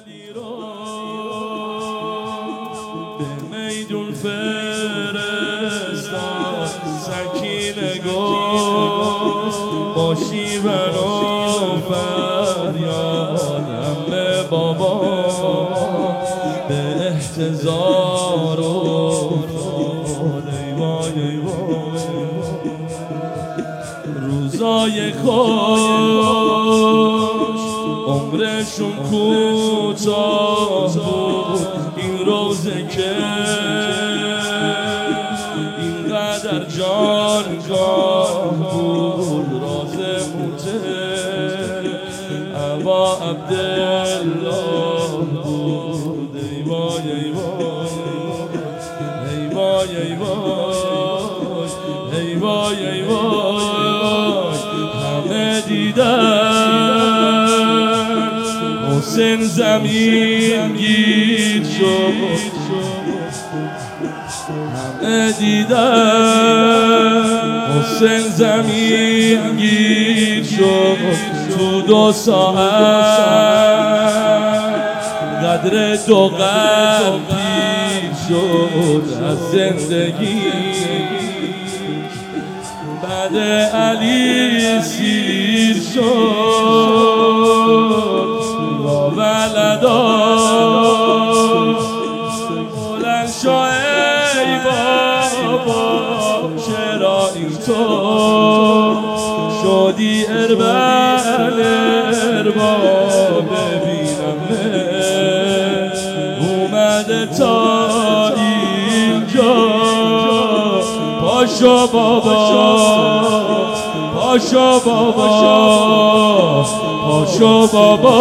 علی را به میدون فرستاد سکینه گفت با شیون و فریاد عمه بابا به احتضار افتاد. ای وای ای وای روزای خوش عمرشون کوتاه بود این روزه که اینقدر جانکاه بود. راز موته ابا عبدالله بود. ای وای ای وای ای وای ای وای ای وای ای وای همه دیدن حسین زمین گیر شد. همه دیدن حسین زمین گیر شد. تو 2 ساعت قدر 2 قرن پیر شد از زندگی. بعد علی سیر شد با ولدا بلند شو ای بابا چرا اینطور شدی اربل ارباب ببینم اومده تا اینجا. پاشو بابا پاشو بابا پاشو بابا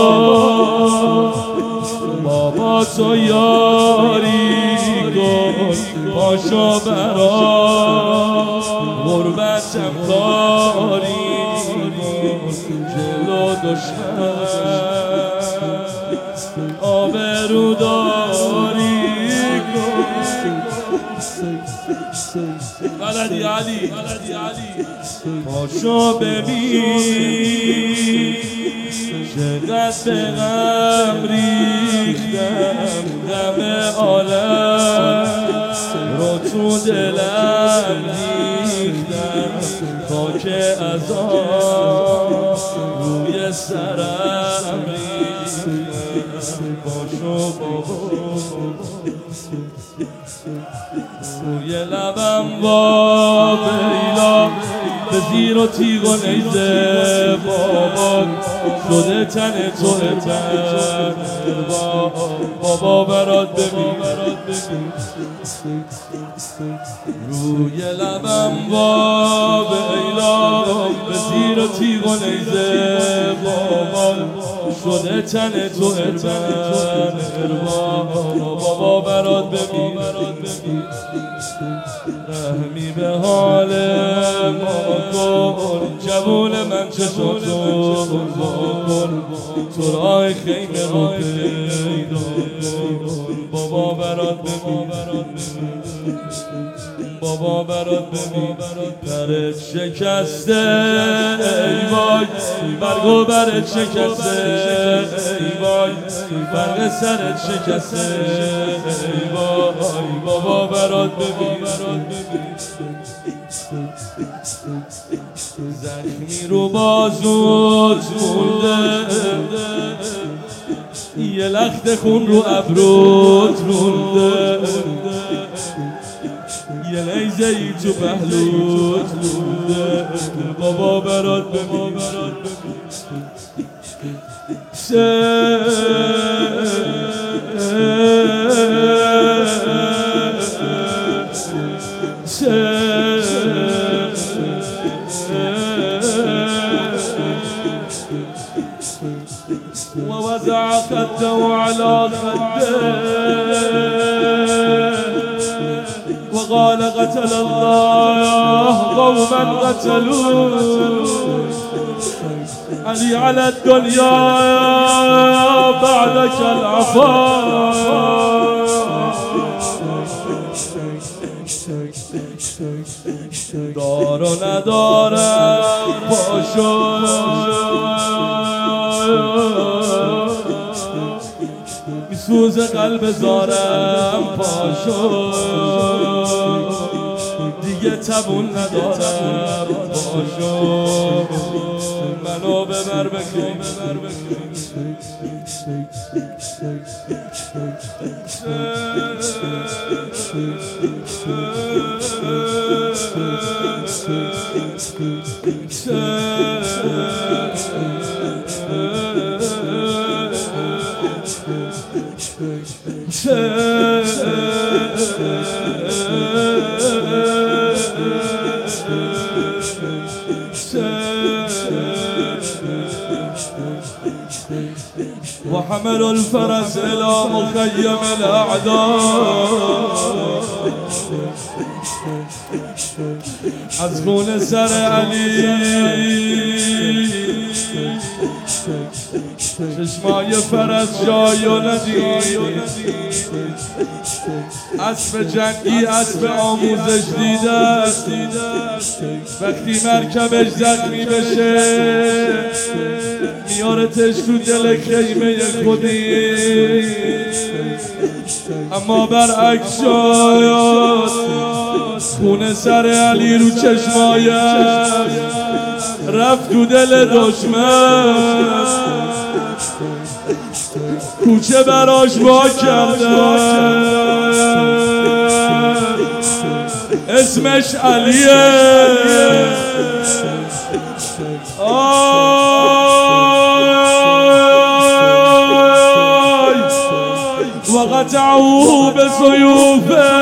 بابا تو یاری کن. پاشو برا غربتم کاری کن. جلو دشمن آبروداری کن. بلدی علی پاشو ببین چقدر به غم ریختم غم عالم رو تو دلم ریختم. خاک عذاب روی سرم ریختم. پاشو بابا روی لبم با بیلا به زیر و تیغ و نیزه بابا شده تن تو اتن بابا برات ببین. روی لبم با بیلا به زیر و تیغ و نیزه بابا شده تن تو اتن بابا برات ببین. رحمی به حال ما کن جوون من چشاتو کن. تو راه خیمه رو پیدا کن. بابا برات ببین بابا برات ببین. برت شکسته ای وای برگ و برت شکسته ای وای برگ سرت شکسته ای وای بابا برات ببین. زخمی رو بازوت مونده یه لخت خون رو ابروت مونده یه نیزه ای تو پهلوت مونده. بابا برات ببین ووضع خده على خده وقال قتل الله قوما قتلوا علي على الدنيا بعدك العفاء. دار و ندارم پاشو سوز قلب زارم پاشو دیگه تبون ندارم پاشو منو ببر بکن وحمل الفرس إلى مخيم الأعداء از خون سر علی چشمای فرس جای و ندید اسب جنگی اسب آموزش دیده وقتی مرکبش زخمی بشه میارتش تو دل خیمه خودی اما برعکس شد خون سر علی رو چشمایش رفت تو دل دشمن کوچه براش وا کردن اسمش علیه وقطعوه بسيوفه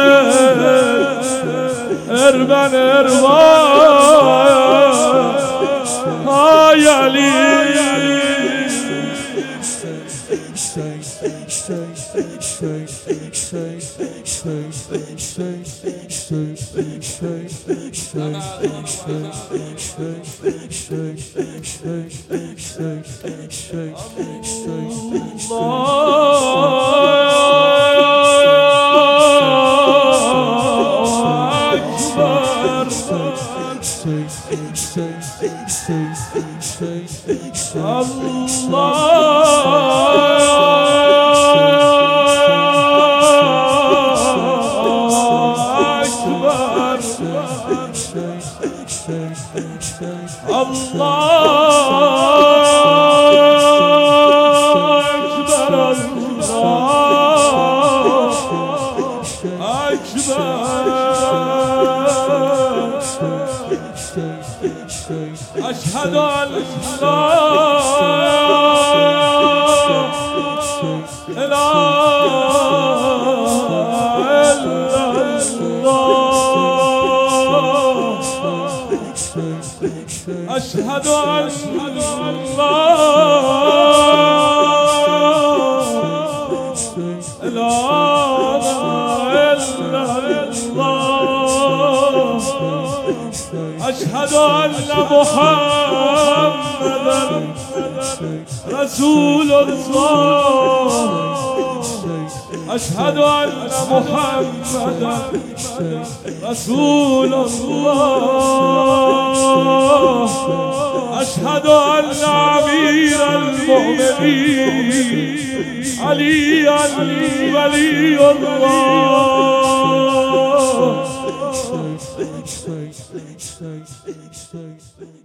اربا هاي علي أشهد أن لا إله إلا الله أشهد أن لا إله إلا الله أشهد أن محمدًا رسول الله أشهد أن محمدًا رسول الله أشهد أن أمير المؤمنين عليًا ولي الله